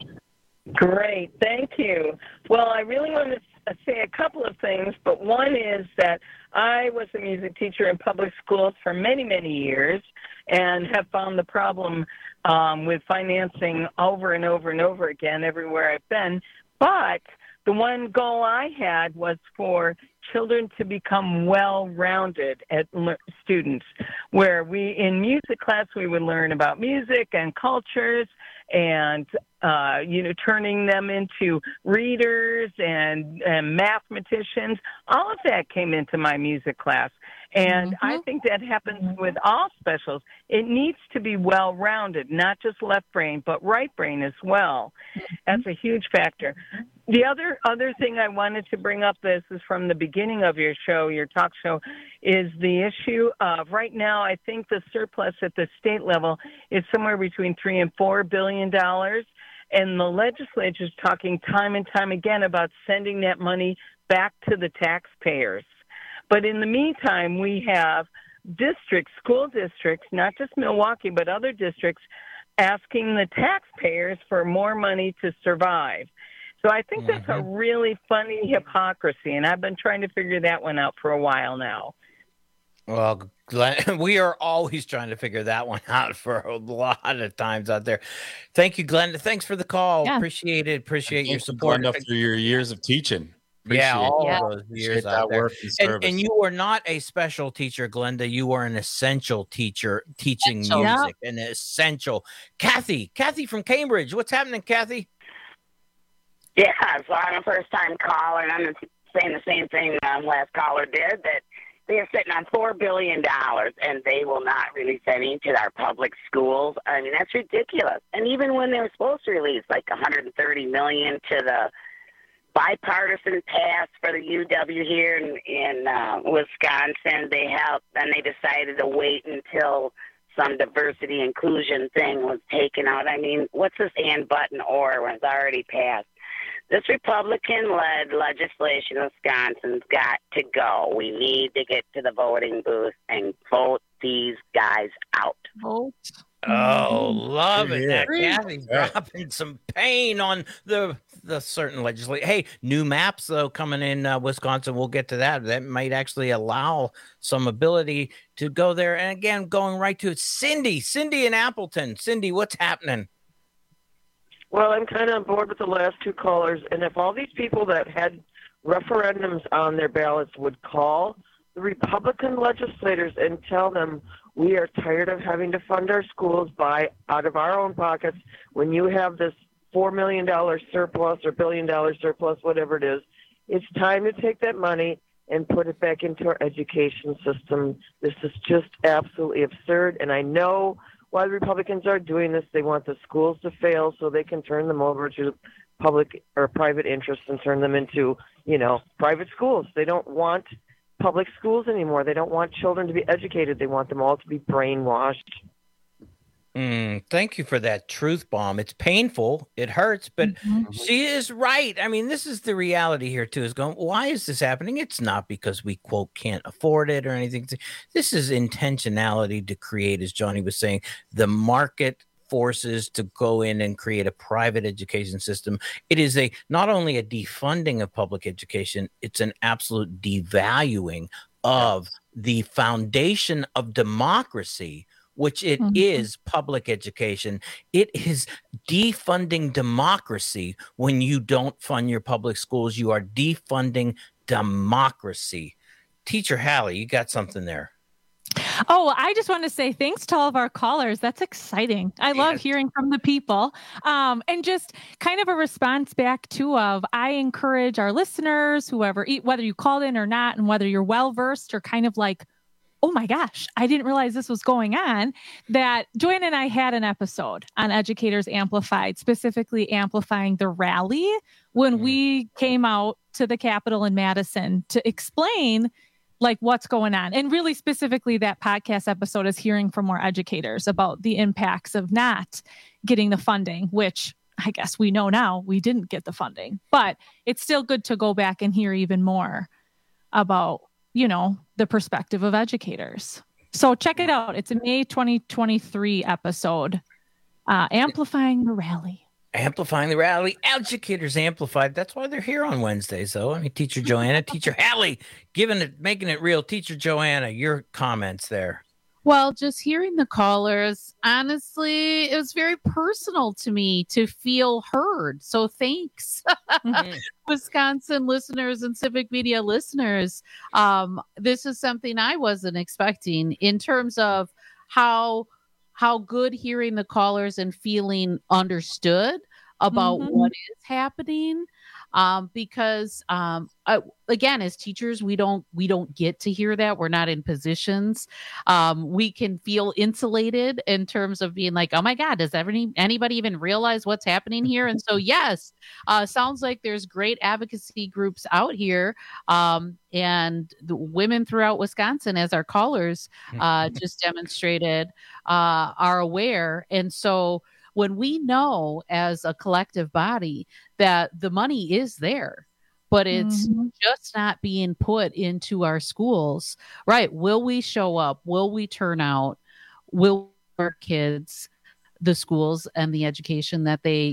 Great. Thank you. Well, I really want to say a couple of things, but one is that I was a music teacher in public schools for many, many years and have found the problem um, with financing over and over and over again everywhere I've been. But the one goal I had was for children to become well-rounded as le- students, where we, in music class, we would learn about music and cultures and, uh, you know, turning them into readers and, and mathematicians. All of that came into my music class. And mm-hmm. I think that happens with all specials. It needs to be well-rounded, not just left brain, but right brain as well. Mm-hmm. That's a huge factor. The other other thing I wanted to bring up, this is from the beginning of your show, your talk show, is the issue of right now, I think the surplus at the state level is somewhere between three and four billion dollars. And the legislature is talking time and time again about sending that money back to the taxpayers. But in the meantime, we have districts, school districts, not just Milwaukee, but other districts, asking the taxpayers for more money to survive. So I think that's a really funny hypocrisy, and I've been trying to figure that one out for a while now. Well, Glenn, we are always trying to figure that one out for a lot of times out there. Thank you, Glenda. Thanks for the call. Yeah. Appreciate it. Appreciate your support. Glenda, for your years of teaching. Appreciate yeah, all yeah. of those years out there. And, and, and you are not a special teacher, Glenda. You are an essential teacher teaching essential. music. Yeah. An essential. Kathy, Kathy from Cambridge. What's happening, Kathy? Yeah, so I'm a first-time caller, and I'm saying the same thing um, last caller did, that they are sitting on four billion dollars, and they will not release any to our public schools. I mean, that's ridiculous. And even when they were supposed to release like one hundred thirty million dollars to the bipartisan pass for the U W here in, in uh, Wisconsin, they have, then they decided to wait until some diversity inclusion thing was taken out. I mean, what's this and button or when it's already passed? This Republican-led legislation in Wisconsin's got to go. We need to get to the voting booth and vote these guys out. Vote. Oh, love it. That Kathy's dropping some pain on the the certain legislation. Hey, new maps, though, coming in uh, Wisconsin. We'll get to that. That might actually allow some ability to go there. And again, going right to it. Cindy, Cindy in Appleton. Cindy, what's happening? Well, I'm kind of on board with the last two callers, and if all these people that had referendums on their ballots would call the Republican legislators and tell them we are tired of having to fund our schools by out of our own pockets when you have this four million dollars surplus or billion dollar surplus, whatever it is, it's time to take that money and put it back into our education system. This is just absolutely absurd, and I know why the Republicans are doing this. They want the schools to fail so they can turn them over to public or private interests and turn them into, you know, private schools. They don't want public schools anymore. They don't want children to be educated. They want them all to be brainwashed. Mm, thank you for that truth bomb. It's painful. It hurts, but mm-hmm. she is right. I mean, this is the reality here, too, is going, why is this happening? It's not because we, quote, can't afford it or anything. This is intentionality to create, as Johnny was saying, the market forces to go in and create a private education system. It is a not only a defunding of public education, it's an absolute devaluing of yes. the foundation of democracy, which it mm-hmm. is public education. It is defunding democracy. When you don't fund your public schools, you are defunding democracy. Teacher Hallie, you got something there. Oh, I just want to say thanks to all of our callers. That's exciting. I love yes. hearing from the people. Um, and just kind of a response back to of, I encourage our listeners, whoever, whether you called in or not, and whether you're well-versed or kind of like, oh my gosh, I didn't realize this was going on, that Joanne and I had an episode on Educators Amplified, specifically amplifying the rally when mm. we came out to the Capitol in Madison to explain like what's going on. And really specifically, that podcast episode is hearing from more educators about the impacts of not getting the funding, which I guess we know now we didn't get the funding, but it's still good to go back and hear even more about, you know, the perspective of educators. So check it out. It's a May twenty twenty-three episode, uh, Amplifying the Rally. Amplifying the Rally, Educators Amplified. That's why they're here on Wednesdays, though. I mean, Teacher Joanna, Teacher Hallie, giving it, making it real. Teacher Joanna, your comments there. Well, just hearing the callers, honestly, it was very personal to me to feel heard. So thanks, mm-hmm. Wisconsin listeners and Civic Media listeners. Um, this is something I wasn't expecting in terms of how how good hearing the callers and feeling understood about mm-hmm. what is happening. Um, because, um, uh, again, as teachers, we don't, we don't get to hear that. We're not in positions. Um, we can feel insulated in terms of being like, oh my God, does every, anybody even realize what's happening here? And so, yes, uh, sounds like there's great advocacy groups out here. Um, and the women throughout Wisconsin, as our callers, uh, just demonstrated, uh, are aware. And so, when we know as a collective body that the money is there, but it's mm-hmm. just not being put into our schools, right? Will we show up? Will we turn out? Will our kids, the schools and the education that they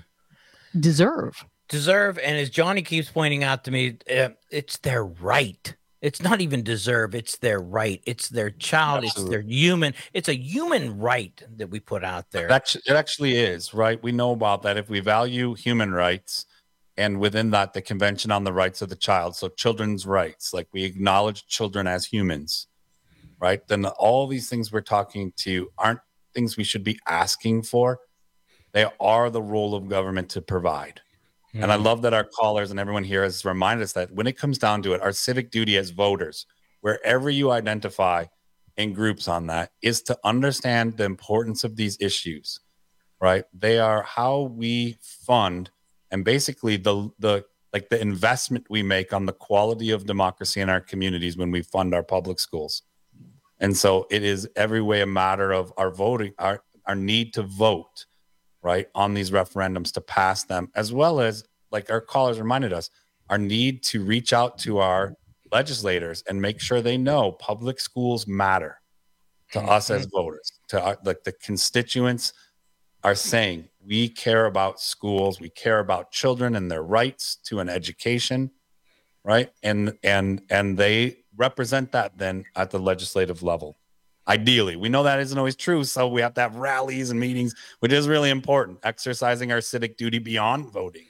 deserve? Deserve. And as Johnny keeps pointing out to me, uh, it's their right. It's not even deserve. It's their right. It's their child. Absolutely. It's their human. It's a human right that we put out there. That, it actually is, right? We know about that. If we value human rights, and within that, the Convention on the Rights of the Child, so children's rights, like we acknowledge children as humans, right? Then all these things we're talking to aren't things we should be asking for. They are the role of government to provide. Mm-hmm. And I love that our callers and everyone here has reminded us that when it comes down to it, our civic duty as voters, wherever you identify in groups on that, is to understand the importance of these issues, right? They are how we fund and basically the the like the investment we make on the quality of democracy in our communities when we fund our public schools. And so it is every way a matter of our voting, our, our need to vote, right, on these referendums to pass them, as well as, like our callers reminded us, our need to reach out to our legislators and make sure they know public schools matter to mm-hmm. us as voters, to our, like the constituents are saying, we care about schools, we care about children and their rights to an education, right? And and and they represent that then at the legislative level. Ideally, we know that isn't always true, so we have to have rallies and meetings, which is really important, exercising our civic duty beyond voting.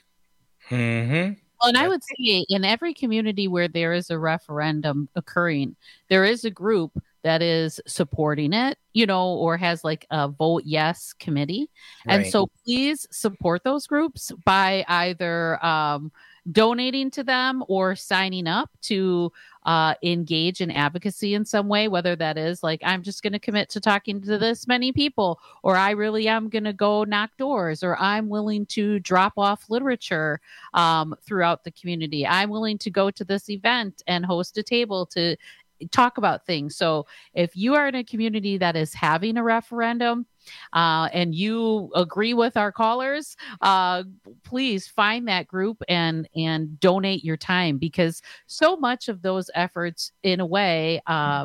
Mm-hmm. Well, and I would say in every community where there is a referendum occurring, there is a group that is supporting it, you know, or has like a vote yes committee. Right. And so please support those groups by either um, donating to them or signing up to uh, engage in advocacy in some way, whether that is like, I'm just going to commit to talking to this many people, or I really am going to go knock doors, or I'm willing to drop off literature um, throughout the community. I'm willing to go to this event and host a table to talk about things. So if you are in a community that is having a referendum uh, and you agree with our callers, uh, please find that group and and donate your time, because so much of those efforts in a way uh,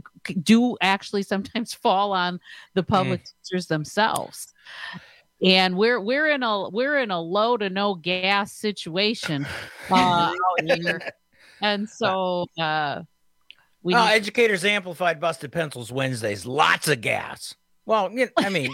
do actually sometimes fall on the public mm. teachers themselves. And we're we're in a we're in a low to no gas situation uh, out here. And so uh We oh, need- Educators Amplified Busted Pencils Wednesdays. Lots of gas. Well, you know, I mean,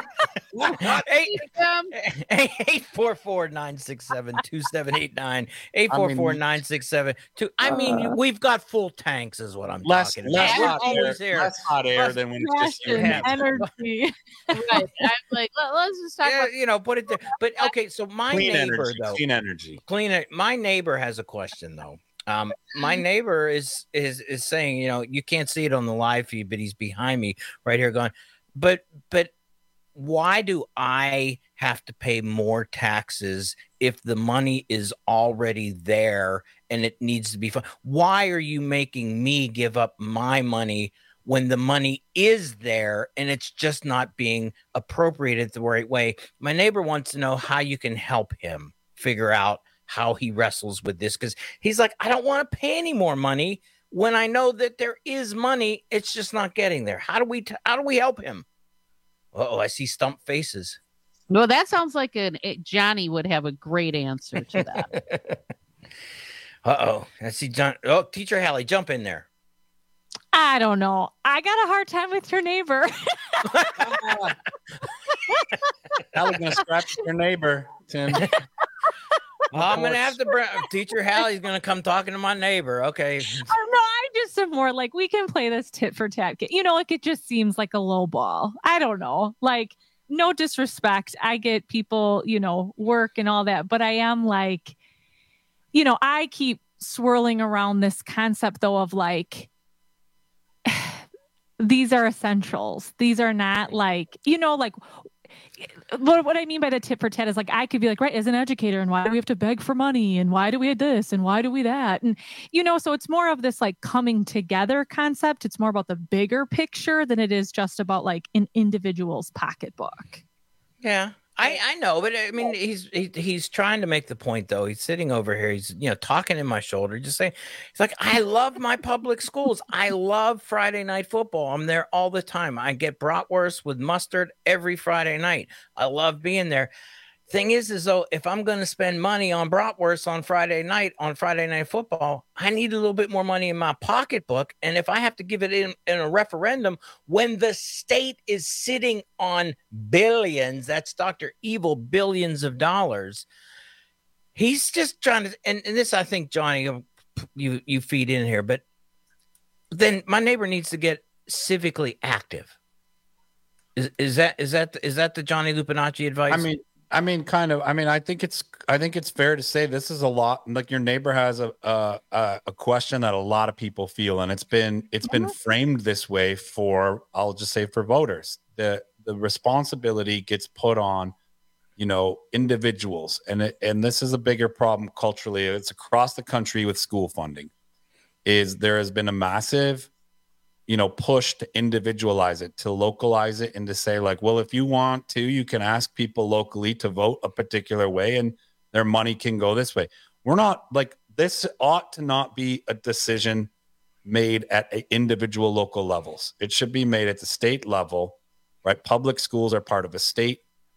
eight four four, nine six seven, two seven eight nine, eight four four, nine six seven, two I mean, uh, we've got full tanks is what I'm less, talking less about. Hot air, here. Less hot air less than when it's just energy. Right. I'm like, let, let's just talk yeah, about, you know, put it there. But okay, so my clean neighbor, energy, though. Clean energy. Clean My neighbor has a question, though. Um, my neighbor is is is saying, you know, you can't see it on the live feed, but he's behind me right here going, but but why do I have to pay more taxes if the money is already there and it needs to be fun? Why are you making me give up my money when the money is there and it's just not being appropriated the right way? My neighbor wants to know how you can help him figure out how he wrestles with this, because he's like, I don't want to pay any more money when I know that there is money. It's just not getting there. How do we t- how do we help him? Oh, I see stump faces. Well, that sounds like an it, Johnny would have a great answer to that. Uh-oh. I see John. Oh, Teacher Hallie, jump in there. I don't know. I got a hard time with your neighbor. Hallie's gonna scratch your neighbor, Tim. Oh, I'm gonna have to bring Teacher Hallie's gonna come talking to my neighbor. Okay. Oh no, I just am more like, we can play this tit for tat game. You know, like it just seems like a low ball. I don't know. Like, no disrespect. I get people, you know, work and all that, but I am like, you know, I keep swirling around this concept though of like, these are essentials. These are not like, you know, like what, what I mean by the tit for tat is like, I could be like, right, as an educator, and why do we have to beg for money? And why do we have this? And why do we that? And, you know, so it's more of this like coming together concept. It's more about the bigger picture than it is just about like an individual's pocketbook. Yeah. I, I know, but I mean, he's he, he's trying to make the point, though. He's sitting over here. He's, you know, talking in my shoulder, just saying, he's like, I love my public schools. I love Friday night football. I'm there all the time. I get bratwurst with mustard every Friday night. I love being there. Thing is, is though, if I'm going to spend money on bratwurst on Friday night, on Friday night football, I need a little bit more money in my pocketbook. And if I have to give it in, in a referendum, when the state is sitting on billions, that's Doctor Evil, billions of dollars, he's just trying to, and, and this, I think, Johnny, you, you feed in here, but then my neighbor needs to get civically active. Is, is that, is that, is that the Johnny Lupinacci advice? I mean, I mean, kind of. I mean, I think it's. I think it's fair to say this is a lot. Like your neighbor has a a, a question that a lot of people feel, and it's been it's been framed this way for. I'll just say for voters, the the responsibility gets put on, you know, individuals, and it, and this is a bigger problem culturally. It's across the country with school funding. Is there has been a massive, you know, push to individualize it, to localize it, and to say like, well, if you want to, you can ask people locally to vote a particular way and their money can go this way. We're not like, this ought to not be a decision made at a individual local levels. It should be made at the state level, right? Public schools are part of a state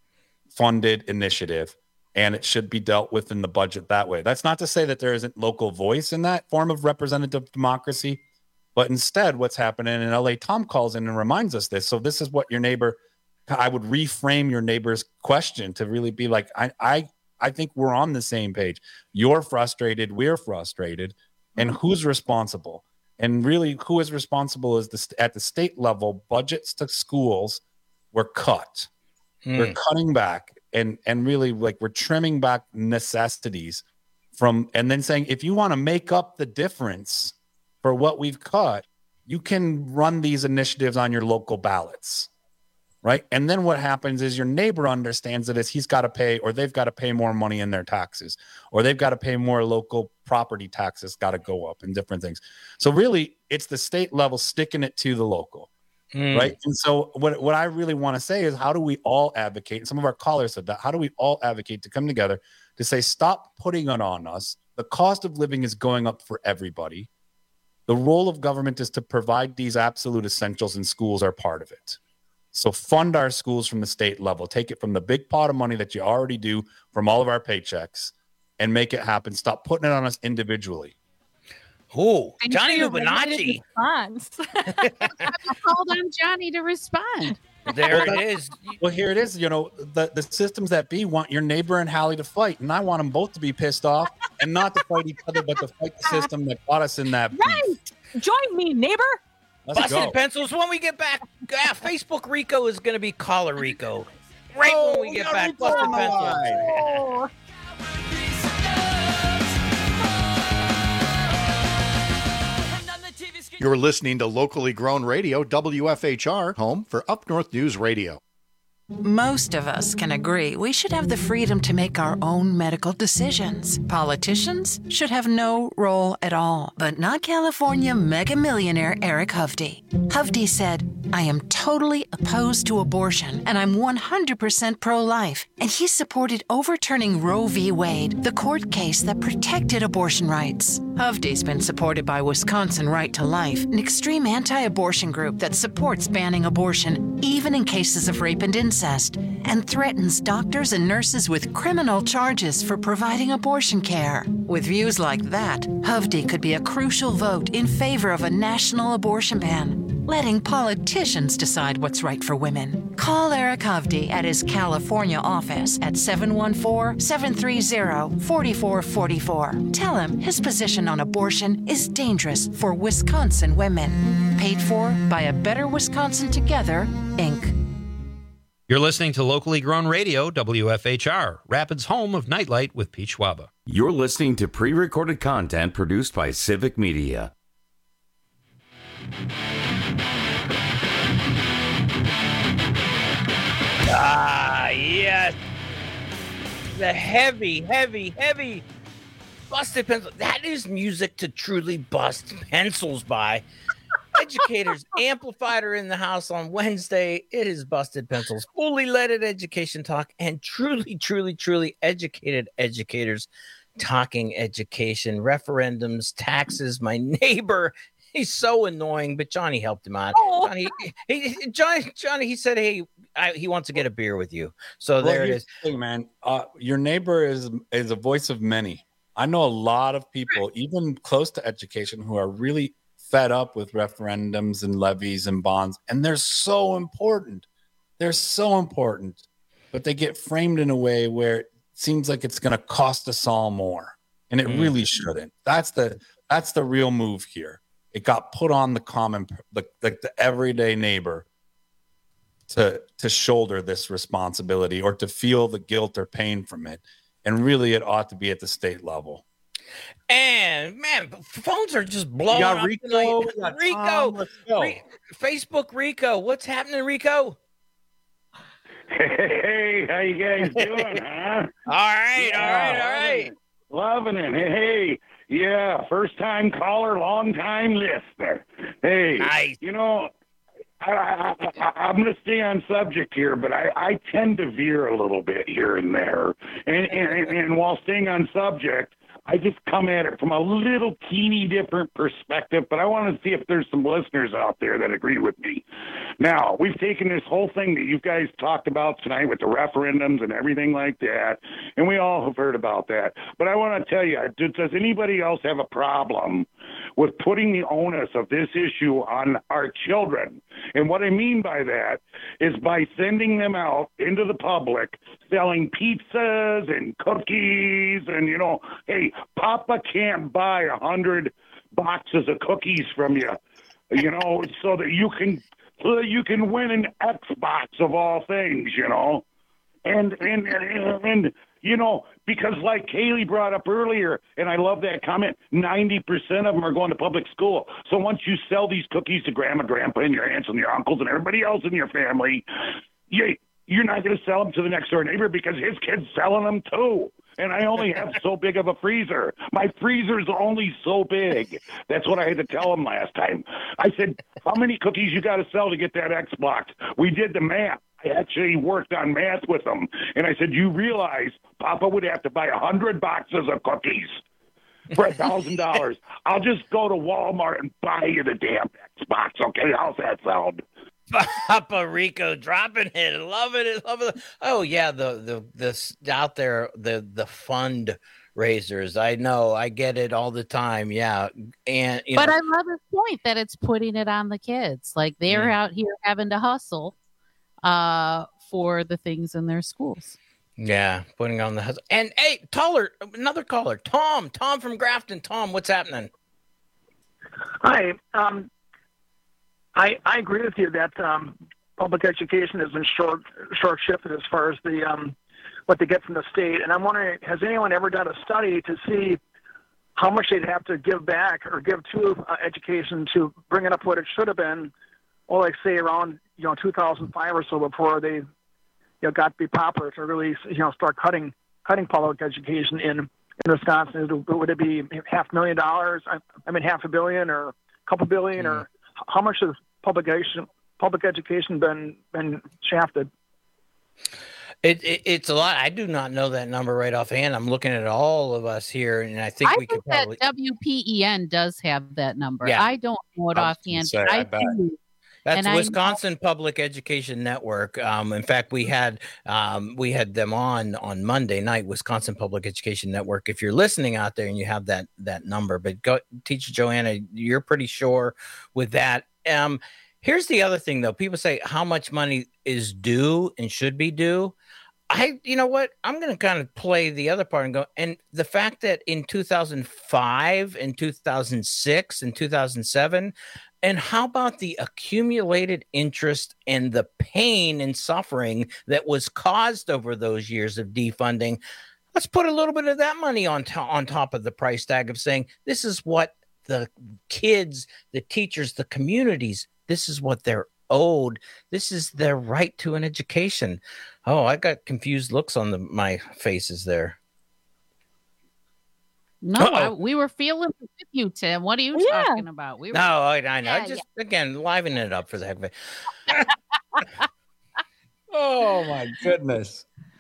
funded initiative, and it should be dealt with in the budget that way. That's not to say that there isn't local voice in that form of representative democracy. But instead, what's happening in L A, Tom calls in and reminds us this. So this is what your neighbor, I would reframe your neighbor's question to really be like, I, I, I think we're on the same page. You're frustrated. We're frustrated. And who's responsible? And really, who is responsible is the, at the state level, budgets to schools were cut. Hmm. We're cutting back and, and really like we're trimming back necessities from, and then saying, if you want to make up the difference for what we've cut, you can run these initiatives on your local ballots, right? And then what happens is your neighbor understands it as he's got to pay, or they've got to pay more money in their taxes, or they've got to pay more local property taxes, got to go up and different things. So really, it's the state level sticking it to the local, mm. right? And so what, what I really want to say is, how do we all advocate? And some of our callers said that. How do we all advocate to come together to say, stop putting it on us? The cost of living is going up for everybody. The role of government is to provide these absolute essentials, and schools are part of it. So fund our schools from the state level. Take it from the big pot of money that you already do from all of our paychecks and make it happen. Stop putting it on us individually. Oh, Johnny Lupinacci. I called on Johnny to respond. There it is. Well, here it is. You know, the, the systems that be want your neighbor and Hallie to fight, and I want them both to be pissed off and not to fight each other, but to fight the system that got us in that. Right. Beef. Join me, neighbor. Let's Busted go. Pencils. When we get back, yeah, Facebook Rico is going to be Caller Rico. Right oh, when we get back, Busted Pencils. Oh. You're listening to locally grown radio, W F H R, home for Up North News Radio. Most of us can agree we should have the freedom to make our own medical decisions. Politicians should have no role at all, but not California mega millionaire Eric Hovde. Hovde said, I am totally opposed to abortion and I'm one hundred percent pro-life. And he supported overturning Roe v. Wade, the court case that protected abortion rights. Hovde's been supported by Wisconsin Right to Life, an extreme anti-abortion group that supports banning abortion, even in cases of rape and incest, and threatens doctors and nurses with criminal charges for providing abortion care. With views like that, Hovde could be a crucial vote in favor of a national abortion ban, letting politicians decide what's right for women. Call Eric Hovde at his California office at seven one four, seven three zero, four four four four. Tell him his position on abortion is dangerous for Wisconsin women. Paid for by A Better Wisconsin Together, Incorporated. You're listening to locally grown radio, W F H R, Rapids' home of Nightlight with Pete Schwaba. You're listening to pre-recorded content produced by Civic Media. Ah, yes. The heavy, heavy, heavy busted pencil. That is music to truly bust pencils by. Educators amplified her in the house on Wednesday. It is Busted Pencils, fully leaded education talk, and truly, truly, truly educated educators talking education, referendums, taxes. My neighbor, he's so annoying, but Johnny helped him out. Oh. Johnny, he, Johnny, Johnny, he said, hey, I, he wants to get a beer with you. So Well, there it here's is. the thing, man. Uh, your neighbor is is a voice of many. I know a lot of people, even close to education, who are really fed up with referendums and levies and bonds, and they're so important. They're so important, but they get framed in a way where it seems like it's going to cost us all more, and it Mm. really shouldn't. That's the that's the real move here. It got put on the common, the, the, the everyday neighbor to to shoulder this responsibility or to feel the guilt or pain from it, and really, it ought to be at the state level. And man, phones are just blowing got up Rico, tonight. we got Rico, Tom, let's go. Re- Facebook Rico, what's happening, Rico? Hey, how you guys doing, huh? All right, all right, all right. Loving it. Hey, hey, yeah, first time caller, long time listener. Hey, nice. You know, I, I, I, I'm going to stay on subject here, but I, I tend to veer a little bit here and there. And, and, and while staying on subject, I just come at it from a little teeny different perspective, but I want to see if there's some listeners out there that agree with me. Now, we've taken this whole thing that you guys talked about tonight with the referendums and everything like that, and we all have heard about that. But I want to tell you, does anybody else have a problem with putting the onus of this issue on our children? And what I mean by that is by sending them out into the public selling pizzas and cookies and, you know, hey, Papa can't buy a hundred boxes of cookies from you, you know, so that you can so that you can win an Xbox of all things, you know, and and and, and you know, because like Kaylee brought up earlier, and I love that comment, ninety percent of them are going to public school. So once you sell these cookies to grandma, grandpa, and your aunts and your uncles and everybody else in your family, you, you're not going to sell them to the next door neighbor because his kid's selling them too. And I only have so big of a freezer. My freezer's only so big. That's what I had to tell him last time. I said, how many cookies you got to sell to get that Xbox? We did the math. I actually worked on math with them. And I said, you realize Papa would have to buy a hundred boxes of cookies for a thousand dollars. I'll just go to Walmart and buy you the damn Xbox. Okay, how's that sound? Papa Rico dropping it, loving it, loving it. Oh yeah, the the this out there, the the fund raisers. I know, I get it all the time. Yeah, and you but know, I love his point that it's putting it on the kids. Like they're Mm. out here having to hustle uh, for the things in their schools. yeah, putting on the hustle. And hey, taller, another caller, Tom, Tom from Grafton. Tom, what's happening? Hi. Um, I, I agree with you that um, public education has been short short shifted as far as the um, what they get from the state. And I'm wondering, has anyone ever done a study to see how much they'd have to give back or give to uh, education to bring it up what it should have been, or like say around you know two thousand five or so before they you know, got to be popular to really, you know, start cutting cutting public education in, in Wisconsin? Would it be half a million dollars? I, I mean, half a billion or a couple billion, mm. or how much has public education public education been been shafted? It, it it's a lot. I do not know that number right offhand. I'm looking at all of us here, and I think I we think could probably. that W P E N does have that number. Yeah. I don't know it I was gonna offhand. say, I I bet. do. That's And I Wisconsin Public Education Network. Um, in fact, we had um, we had them on on Monday night. Wisconsin Public Education Network. If you're listening out there and you have that that number, but go, Teacher Joanna, you're pretty sure with that. Um, here's the other thing, though. People say how much money is due and should be due. I, you know what? I'm going to kind of play the other part and go. And the fact that in two thousand five and two thousand six and two thousand seven. And how about the accumulated interest and the pain and suffering that was caused over those years of defunding? Let's put a little bit of that money on, to- on top of the price tag of saying, this is what the kids, the teachers, the communities, this is what they're owed. This is their right to an education. Oh, I got confused looks on the, my faces there. No, I, we were feeling with you, Tim. What are you Yeah. talking about? We were, No, I, I know. Yeah, Just again, liven it up for the heck of it. Oh my goodness.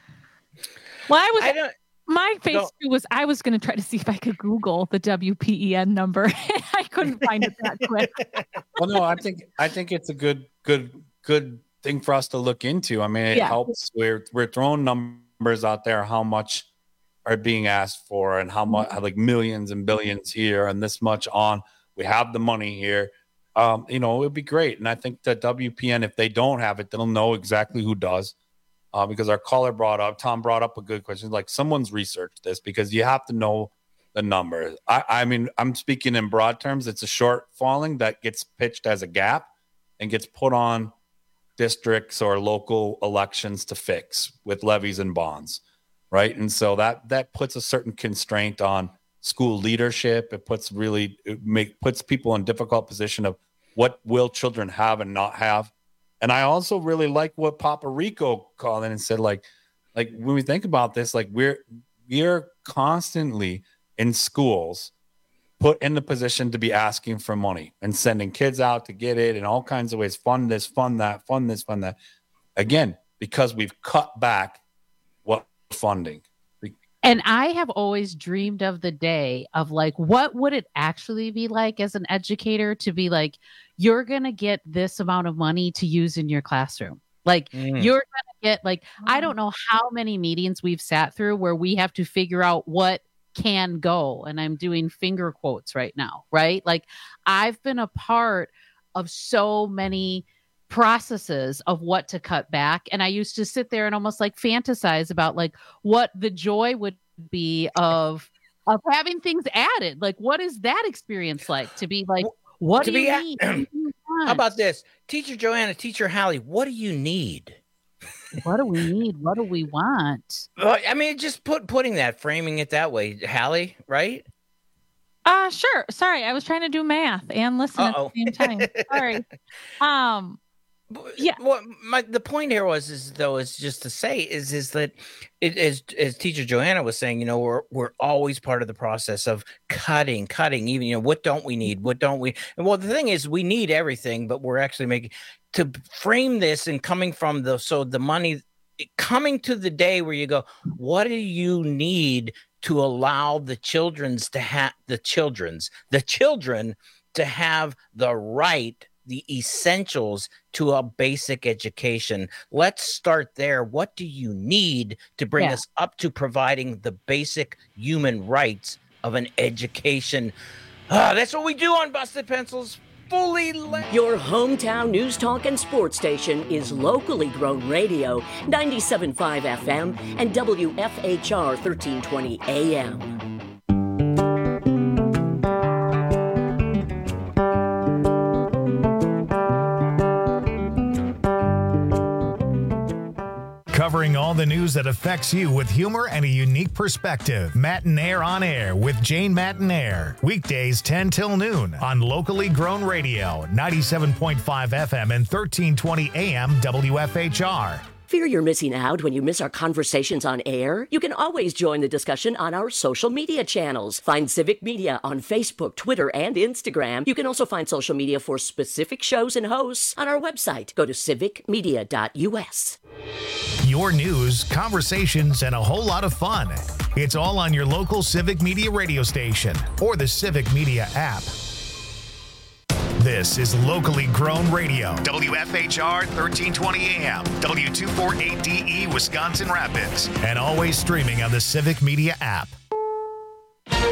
Well, I was. I don't. My face Go- too was I was going to try to see if I could Google the W P E N number. I couldn't find it that quick. Well, no, I think I think it's a good, good, good thing for us to look into. I mean, it Yeah. helps. We're we're throwing numbers out there, how much are being asked for, and how much, like millions and billions here, and this much on. We have the money here. Um, you know, it would be great. And I think that W P N, if they don't have it, they'll know exactly who does. Uh, because our caller brought up, Tom brought up a good question. Like, someone's researched this, because you have to know the numbers. I, I mean, I'm speaking in broad terms. It's a shortfalling that gets pitched as a gap and gets put on districts or local elections to fix with levies and bonds, right? And so that that puts a certain constraint on school leadership. It puts really it make puts people in difficult position of what will children have and not have. And I also really like what Papa Rico called in and said, like, like when we think about this, like we're we're constantly in schools put in the position to be asking for money and sending kids out to get it in all kinds of ways. Fund this, fund that, fund this, fund that. Again, because we've cut back what funding. And I have always dreamed of the day of like, what would it actually be like as an educator to be like, you're going to get this amount of money to use in your classroom. Like Mm. you're going to get like, I don't know how many meetings we've sat through where we have to figure out what can go. And I'm doing finger quotes right now, right? Like I've been a part of so many processes of what to cut back. And I used to sit there and almost like fantasize about like what the joy would be of of having things added. Like, what is that experience like to be like, what To do be you a- need? What do you want? How about this? Teacher Joanna, Teacher Hallie, what do you need? What do we need? What do we want? Well, I mean, just put putting that, framing it that way, Hallie, right? Uh sure. Sorry, I was trying to do math and listen Uh-oh. at the same time. Sorry. Um Yeah. What my the point here was is though is just to say is is that it as as Teacher Joanna was saying, you know, we're we're always part of the process of cutting, cutting. Even you know, what don't we need? What don't we? And well, the thing is, we need everything, but we're actually making to frame this and coming from the so the money coming to the day where you go, what do you need to allow the children's to have the children's the children to have the right, the essentials to a basic education. Let's start there. What do you need to bring Yeah. us up to providing the basic human rights of an education? Ah, that's what we do on Busted Pencils. Fully le- Your hometown news talk and sports station is locally grown radio, ninety-seven point five F M and W F H R thirteen twenty A M. Covering all the news that affects you with humor and a unique perspective. Matinaire on Air with Jane Matinaire. Weekdays ten till noon on locally grown radio, ninety-seven point five F M and thirteen twenty A M W F H R. Fear you're missing out when you miss our conversations on air? You can always join the discussion on our social media channels. Find Civic Media on Facebook, Twitter, and Instagram. You can also find social media for specific shows and hosts on our website. Go to civic media dot u s. Your news, conversations, and a whole lot of fun. It's all on your local Civic Media radio station or the Civic Media app. This is locally grown radio. W F H R thirteen twenty A M, W two forty-eight D E, Wisconsin Rapids. And always streaming on the Civic Media app.